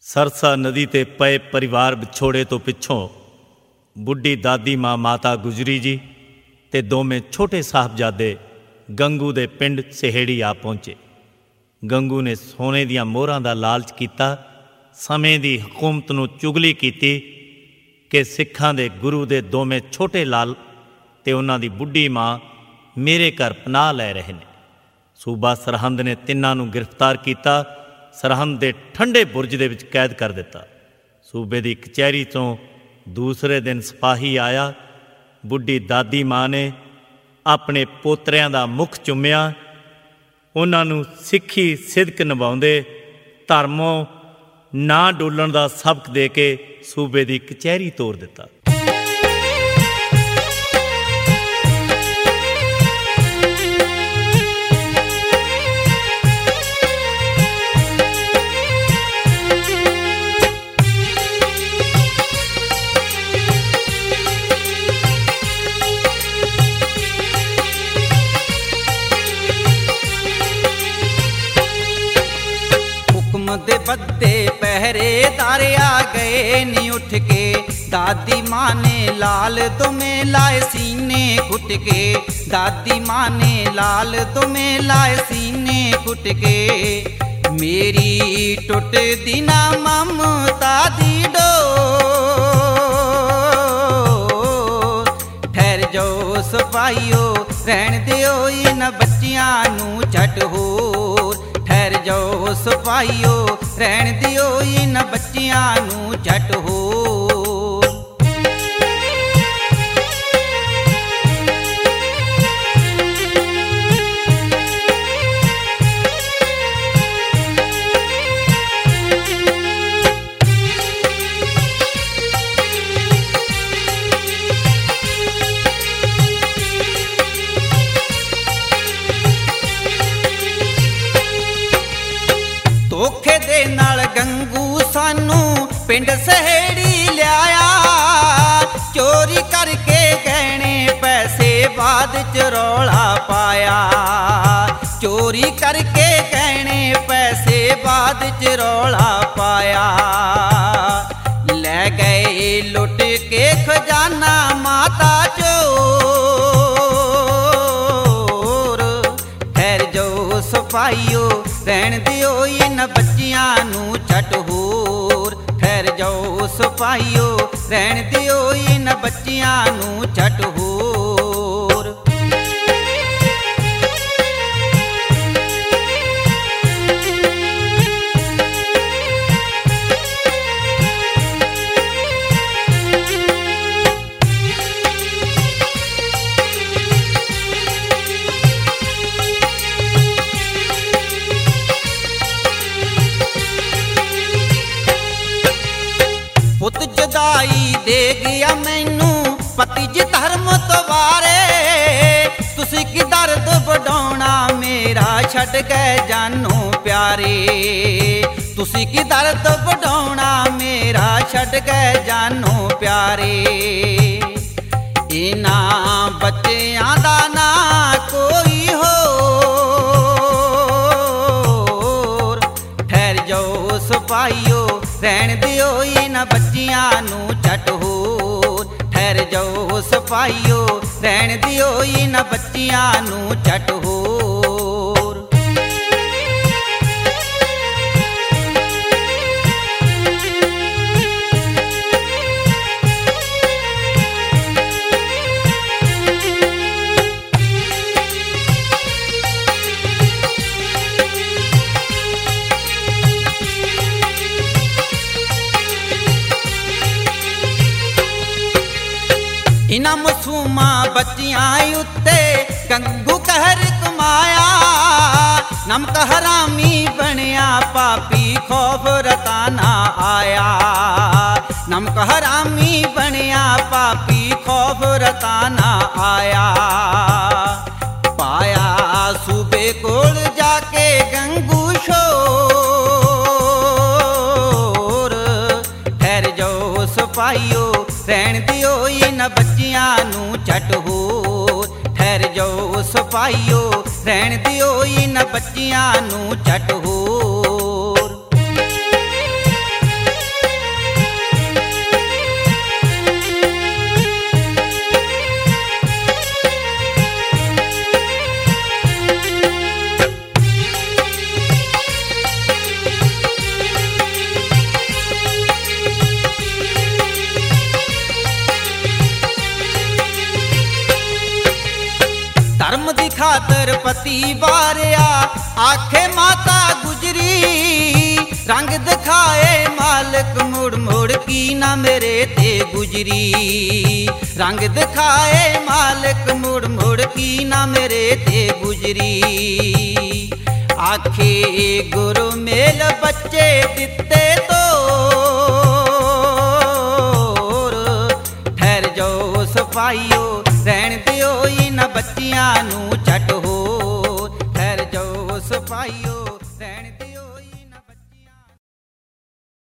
सरसा नदी ते पए परिवार विछोड़े तो पिछों बुढ़ी दादी माँ माता गुजरी जी ते दोवें छोटे साहबजादे गंगू दे पिंड सहेड़ी आ पहुँचे। गंगू ने सोने दियां मोहरां दा लालच कीता, समय दी हुकूमत नूं चुगली कीती कि सिखां दे गुरु दे दोवें छोटे लाल ते उन्हां दी बुढ़ी माँ मेरे घर पनाह लै रहे ने। सूबा सरहंद ने तिन्हां नूं गिरफ्तार किया, सरहंद दे ठंडे बुरज दे विच कैद कर दिता। सूबे दी कचहरी तो दूसरे दिन सिपाही आया। बुढ़ी दादी माँ ने अपने पोतरियां दा मुख चुम्मिया, उन्हां नूं सिੱਖੀ सिदक निभाउंदे धर्मों ना डोलण दा सबक दे के सूबे दी कचहरी तोड़ दिता। दे बद्दे पहरेदार आ गए नी उठ के, दादी माँ ने लाल तुम्हें लाए सीने घुट के, दादी माँ ने लाल तुम्हें लाए सीने घुट के। मेरी टुट दिना ममता दी डोर, ठहर जाओ सिपाहियो रहन दिओ इन बच्चियां नूं झट होर, ठहर जाओ सिपाहियो रहन दिओ इन बच्चियां नूं झट होर। धोखे दे नाल गंगू सानू पिंड सहेड़ी लियाया, चोरी करके गहने पैसे बाद च रौला पाया, चोरी करके गहने पैसे बाद च रौला पाया। ले गए लुट के खजाना माता चोर, ठहर जाओ सिपाहियो रहन दिओ इन बच्चियां नूं झट होर, ठहर जाओ सिपाहियो रहन दिओ इन बच्चियां नूं झट होर। पुत जुदाई दे गया मैनू पति जी धर्म तो वारे, तुसी की दर्द बढ़ाउणा मेरा छड्ड गए जानू प्यारे, तुसी की दर्द बढ़ाउणा मेरा छड्ड गए जानू प्यारे। इन्हां बच्चियां दा ना कोई होर, ठहर जाओ सिपाहियो रहन दिओ इन बच्चियां नूं झट होर, ठहर जाओ सिपाहियो रहन दिओ इन बच्चियां नूं झट होर। इन्हां मासूमा बच्चियां उत्ते गंगू कहर कमाया, नमक हरामी बनया पापी खौफ रताना आया, नमक हरामी बनया पापी खौफ रताना आया। पाया सूबे कोल जाके गंगू शोर, ठहर जाओ सिपाहियो रहन दिओ इन बच्चियां नूं झट होर, ठहर जाओ सिपाहियो रहन दिओ इन बच्चियां नूं झट होर। खातर पति वारिया आखे माता गुजरी रंग दिखाए मालिक मुड़ मुड़ की ना मेरे ते गुजरी रंग दिखाए मालिक मुड़ मुड़ की ना मेरे ते गुजरी आखे गुरु मेल बच्चे दिते तो ठहर जाओ सफाइयो रहन दियो इन बच्चियां नू